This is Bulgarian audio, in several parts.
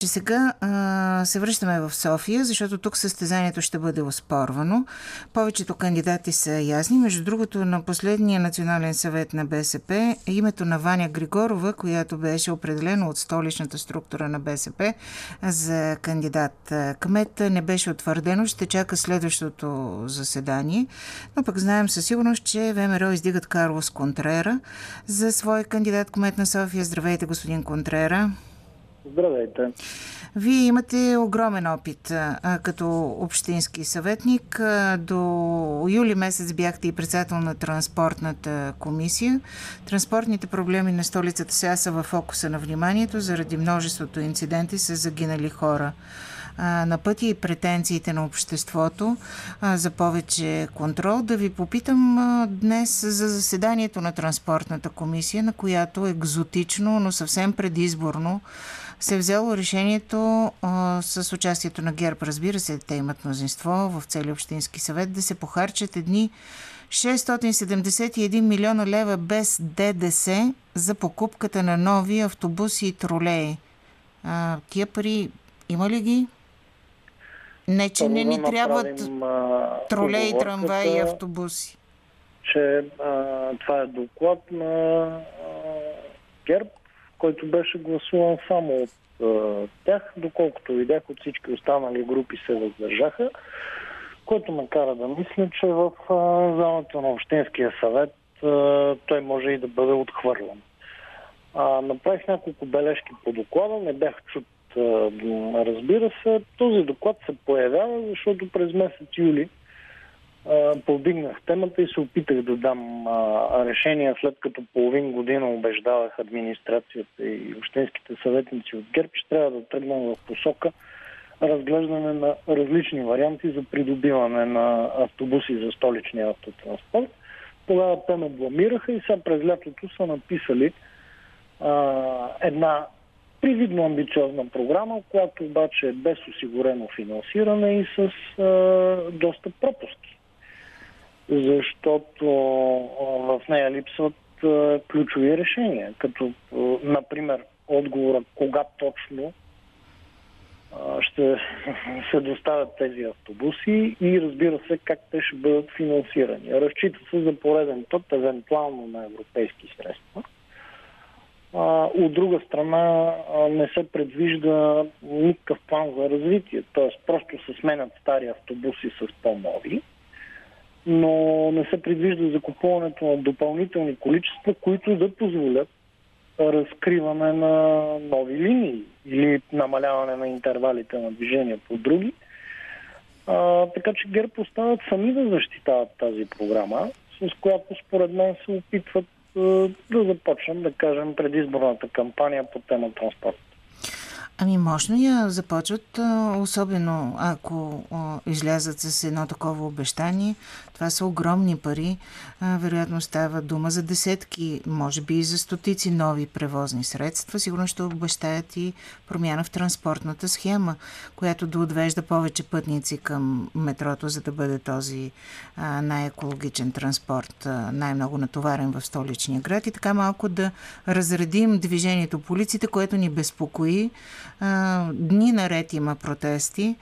Че сега се връщаме в София, защото тук състезанието ще бъде оспорвано. Повечето кандидати са ясни. Между другото, на последния национален съвет на БСП името на Ваня Григорова, която беше определена от столичната структура на БСП за кандидат кмет, не беше утвърдено. Ще чака следващото заседание. Но пък знаем със сигурност, че ВМРО издигат Карлос Контрера за свой кандидат кмет на София. Здравейте, господин Контрера. Здравейте. Вие имате огромен опит като общински съветник. До юли месец бяхте и председател на транспортната комисия. Транспортните проблеми на столицата сега са в фокуса на вниманието заради множеството инциденти с загинали хора на пътя и претенциите на обществото за повече контрол. Да ви попитам днес за заседанието на транспортната комисия, на която екзотично, но съвсем предизборно се е взело решението с участието на ГЕРБ, разбира се, те имат мнозинство в целия общински съвет, да се похарчат едни 671 милиона лева без ДДС за покупката на нови автобуси и тролеи. Тия пари има ли ги? Не, че не ни трябват тролеи, трамваи и автобуси. Че това е доклад на ГЕРБ, който беше гласуван само от тях, доколкото видях от всички останали групи се въздържаха, което ме кара да мисля, че в залата на Общинския съвет той може и да бъде отхвърлен. Направих няколко бележки по доклада, не бях чут, разбира се. Този доклад се появява, защото през месец юли повдигнах темата и се опитах да дам решение, след като половин година убеждавах администрацията и общинските съветници от ГЕРБ, че трябва да тръгнем в посока разглеждане на различни варианти за придобиване на автобуси за столичния автотранспорт. Тогава те ме бламираха и сега през лятото са написали една привидно амбициозна програма, която обаче е без осигурено финансиране и с доста пропуски. Защото в нея липсват ключови решения, като например отговора кога точно ще се доставят тези автобуси и разбира се как те ще бъдат финансирани. Разчита се за пореден път, евентуално на европейски средства. От друга страна не се предвижда никакъв план за развитие, т.е. просто се сменят стари автобуси с по-нови, но не се предвижда закупуването на допълнителни количества, които да позволят разкриване на нови линии или намаляване на интервалите на движение по други. Така че ГЕРБ остават сами да защитават тази програма, с която според мен се опитват да започнем, да кажем, предизборната кампания по тема транспорт. Ами мощно я започват, особено ако излязат с едно такова обещание. Това са огромни пари. Вероятно става дума за десетки, може би и за стотици нови превозни средства. Сигурно ще обещаят и промяна в транспортната схема, която да отвежда повече пътници към метрото, за да бъде този най-екологичен транспорт, най-много натоварен в столичния град и така малко да разредим движението по улиците, което ни безпокои. Дни наред има протести.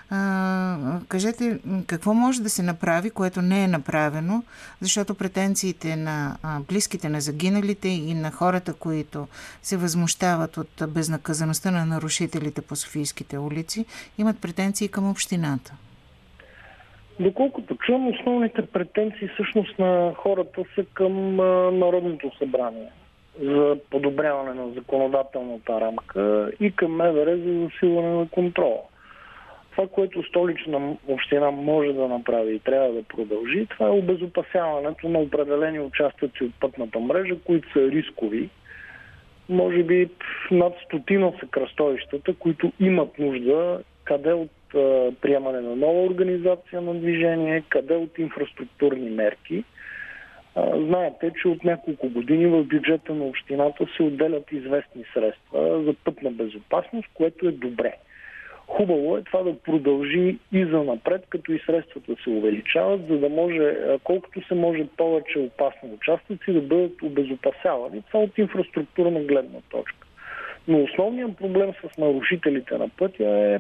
Кажете, какво може да се направи, което не е направено, защото претенциите на близките на загиналите и на хората, които се възмущават от безнаказаността на нарушителите по софийските улици, имат претенции към общината? Доколкото чувам, основните претенции всъщност на хората са към Народното събрание за подобряване на законодателната рамка и към МВР за засилване на контрола. Това, което столична община може да направи и трябва да продължи, това е обезопасяването на определени участъци от пътната мрежа, които са рискови. Може би над 100 са кръстовищата, които имат нужда къде от приемане на нова организация на движение, къде от инфраструктурни мерки. Знаете, че от няколко години в бюджета на общината се отделят известни средства за пътна безопасност, което е добре. Хубаво е това да продължи и за напред, като и средствата се увеличават, за да може колкото се може повече опасни участъци да бъдат обезопасявани. Това от инфраструктурна гледна точка. Но основният проблем с нарушителите на пътя е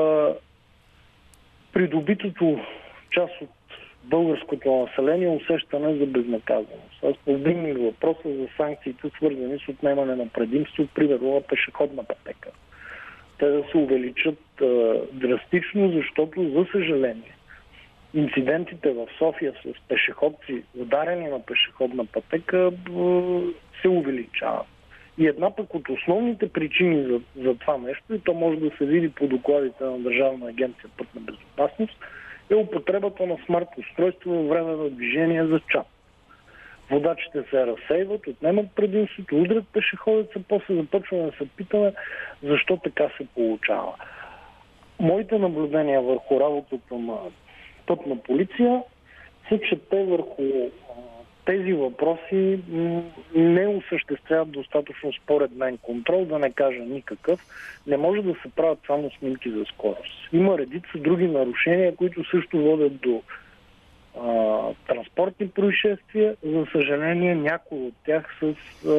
придобитото част от българското население усещане за безнаказаност. Аз повдигнах въпроса за санкциите, свързани с отнемане на предимство, примерно на пешеходна пътека. Те да се увеличат драстично, защото, за съжаление, инцидентите в София с пешеходци, ударени на пешеходна пътека, се увеличават. И една пък от основните причини за това нещо, и то може да се види по докладите на Държавна агенция пътна безопасност, е употребата на смарт устройство във време на движение за час. Водачите се разсейват, отнемат предимството, удрят пешеходеца, после започваме да се питаме защо така се получава. Моите наблюдения върху работата на пътна полиция са, че те върху тези въпроси не осъществяват достатъчно според мен контрол, да не кажа никакъв. Не може да се правят само снимки за скорост. Има редица други нарушения, които също водят до транспортни происшествия. За съжаление, някои от тях с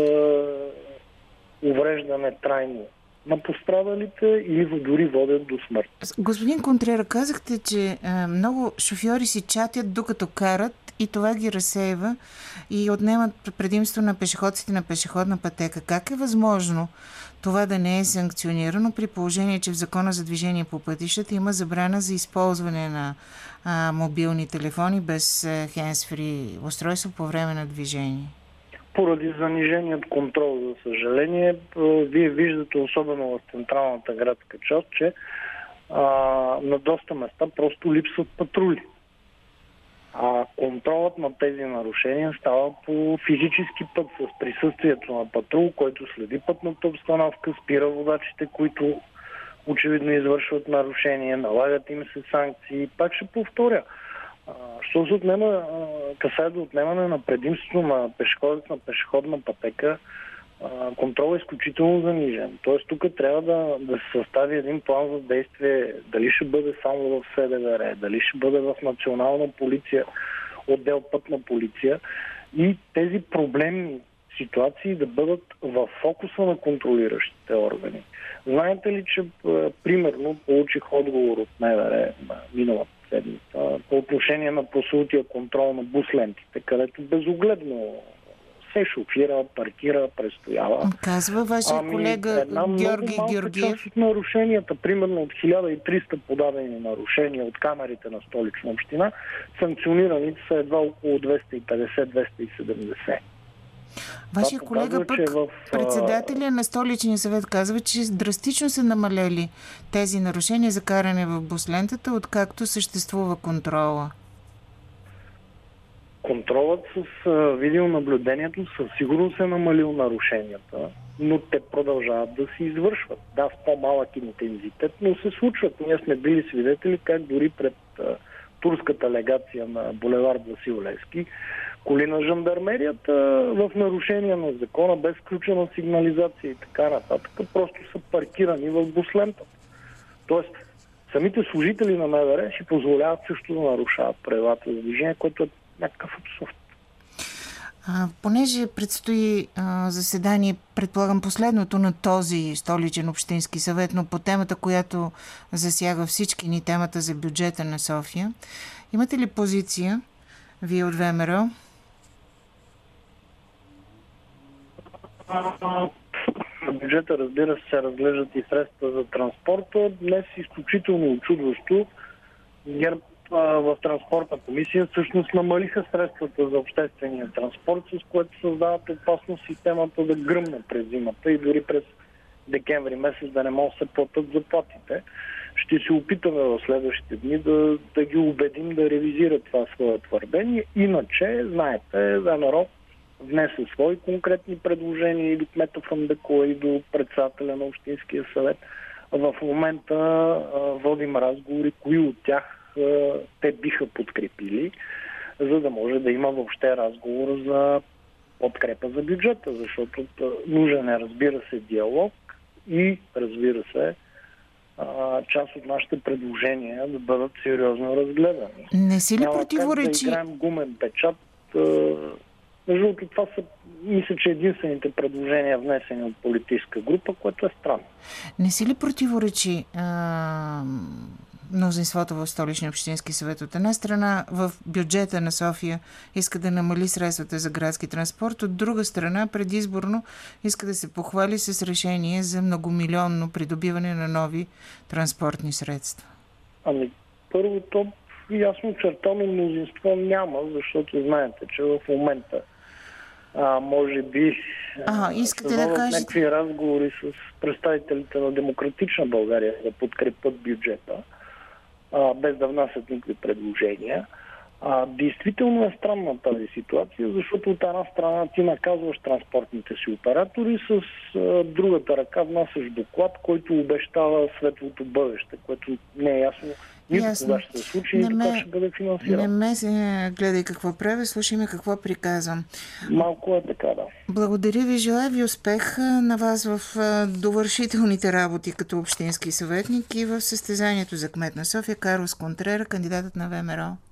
увреждане трайно на пострадалите или дори водят до смърт. Господин Контрера, казахте, че много шофьори си чатят докато карат и това ги разсейва и отнемат предимство на пешеходците на пешеходна пътека. Как е възможно това да не е санкционирано при положение, че в Закона за движение по пътищата има забрана за използване на мобилни телефони без хендсфри устройство по време на движение? Поради заниженият контрол, за съжаление, вие виждате, особено в централната градска част, че на доста места просто липсват патрули. А контролът на тези нарушения става по физически път с присъствието на патрул, който следи пътната обстановка, спира водачите, които очевидно извършват нарушения, налагат им се санкции. Пак ще повторя. Що се касае до отнемане на предимството на пешеходец на пешеходна пътека, контрол е изключително занижен. Тоест тук трябва да се състави един план за действие, дали ще бъде само в СДВР, дали ще бъде в Национална полиция, отдел пътна полиция и тези проблемни ситуации да бъдат в фокуса на контролиращите органи. Знаете ли, че примерно получих отговор от МВР на миналата седмица по отношение на прословутия контрол на бус лентите, където безогледно се шофира, паркира, престоява. Казва вашия колега Георги Георгиев. Част от нарушенията, примерно от 1300 подадени нарушения от камерите на Столична община, санкционираните са едва около 250-270. Вашия колега пък, председателя на Столичния съвет, казва, че драстично са намалели тези нарушения за каране в бус лентата, откакто съществува контрола. Контролът с видеонаблюдението със сигурност е намалил нарушенията, но те продължават да се извършват. Да, с по-малък интензитет, но се случват. Ние сме били свидетели как дори пред турската легация на булевард Васил Левски коли на жандармерията в нарушение на закона, без включена сигнализация и така нататък, просто са паркирани в буслентата. Тоест, самите служители на МВР си позволяват също да нарушават правилата за движение, което е някакъв абсурд. Понеже предстои заседание, предполагам последното на този столичен общински съвет, но по темата, която засяга всички ни, темата за бюджета на София, имате ли позиция вие от ВМРО? На бюджета, разбира се разглеждат и средства за транспорта. Днес изключително очудващо ГЕРБ в транспортна комисия всъщност намалиха средствата за обществения транспорт, с което създават опасност системата да гръмне през зимата и дори през декември месец да не могат да се платят заплатите. Ще се опитаме в следващите дни да ги убедим да ревизират това свое твърдение. Иначе, знаете, ВМРО внесе свои конкретни предложения и до кмета Фандъкова, и до председателя на Общинския съвет. В момента водим разговори, кои от тях те биха подкрепили, за да може да има въобще разговор за подкрепа за бюджета, защото нужен е, разбира се, диалог и, разбира се, част от нашите предложения да бъдат сериозно разгледани. Не си ли противоречи? Да играем гумен печат. Между другото, това са мисля, че единствените предложения внесени от политическа група, което е странно. Не си ли противоречи мнозинството в Столичния общински съвет? От една страна в бюджета на София иска да намали средствата за градски транспорт, от друга страна предизборно иска да се похвали с решение за многомилионно придобиване на нови транспортни средства. Първо, то ясно очертано мнозинство няма, защото знаете, че в момента може би искате да кажете някакви разговори с представителите на Демократична България да подкрепят бюджета, без да внасят никакви предложения. Действително е странна тази ситуация, защото от една страна ти наказваш транспортните си оператори, с другата ръка внасяш доклад, който обещава светлото бъдеще, което не е ясно нито кога ще се случи, нито как ще бъде финансиран. Не ме гледай какво правя, слушай ме какво приказвам. Малко е така, да. Благодаря ви, желая ви успех на вас в довършителните работи като общински съветник и в състезанието за кмет на София. Карлос Контрера, кандидатът на ВМРО.